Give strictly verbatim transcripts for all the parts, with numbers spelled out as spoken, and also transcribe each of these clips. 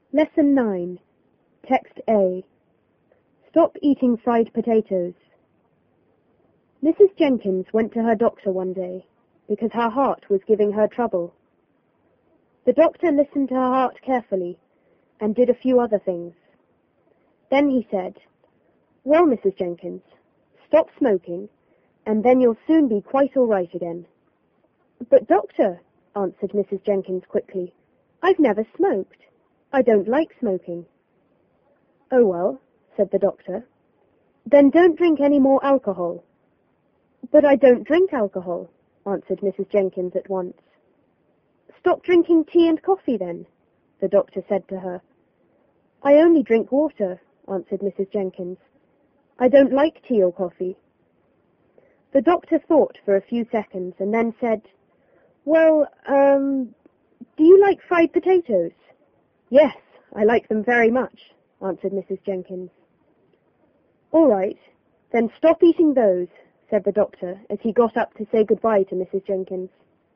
Lesson nine. Text A. Stop eating fried potatoes. Missus Jenkins went to her doctor one day because her heart was giving her trouble. The doctor listened to her heart carefully and did a few other things. Then he said, "Well, Missus Jenkins, stop smoking, and then you'll soon be quite all right again." "But, doctor," answered Missus Jenkins quickly, "I've never smoked. I don't like smoking." "Oh, well," said the doctor, "then don't drink any more alcohol." "But I don't drink alcohol," answered Missus Jenkins at once. "Stop drinking tea and coffee, then," the doctor said to her. "I only drink water," answered Missus Jenkins. "I don't like tea or coffee." The doctor thought for a few seconds and then said, "Well, um, do you like fried potatoes?" "Yes, I like them very much," answered Missus Jenkins. "All right, then stop eating those," said the doctor as he got up to say goodbye to Missus Jenkins.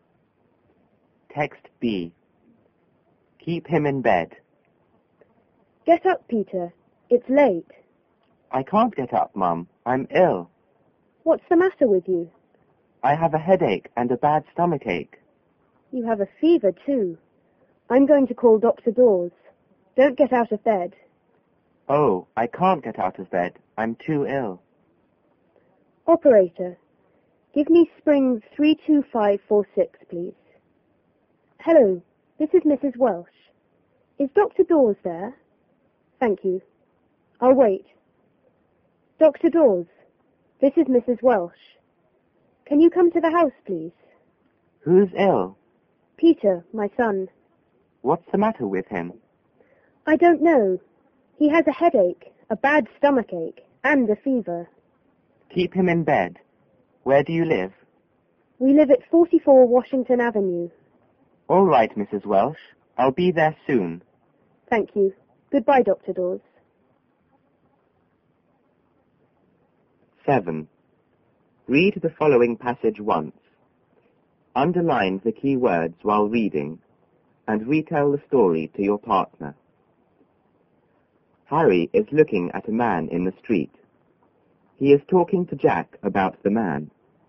Text B. Keep him in bed. "Get up, Peter. It's late." I can't get up, Mum. I'm ill. "What's the matter with you?" I have a headache and a bad stomachache. "You have a fever, too. I'm going to call Doctor Dawes. Don't get out of bed." Oh, I can't get out of bed. I'm too ill. "Operator, give me spring three two five four six, please." "Hello, this is Missus Welsh. Is Doctor Dawes there?" "Thank you. I'll wait." "Doctor Dawes, this is Missus Welsh. Can you come to the house, please?" Who's ill? "Peter, my son." What's the matter with him? "I don't know. He has a headache, a bad stomachache, and a fever." Keep him in bed. Where do you live? "We live at forty-four Washington Avenue." All right, Missus Welsh. I'll be there soon. "Thank you. Goodbye, Doctor Dawes." seven. Read the following passage once. Underline the key words while reading, and retell the story to your partner. Harry is looking at a man in the street. He is talking to Jack about the man.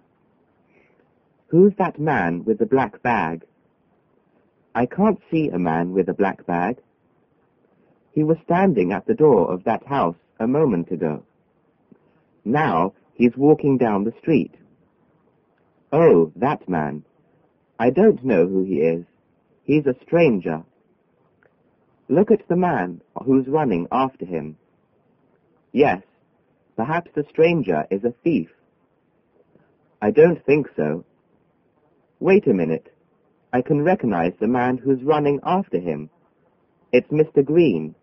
Who's that man with the black bag? I can't see a man with a black bag. He was standing at the door of that house a moment ago. Now he's walking down the street. Oh, that man. I don't know who he is. He's a stranger. Look at the man who's running after him. Yes, perhaps the stranger is a thief. I don't think so. Wait a minute. I can recognize the man who's running after him. It's Mister Green.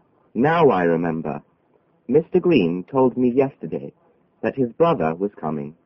Now I remember. Mister Green told me yesterday that his brother was coming.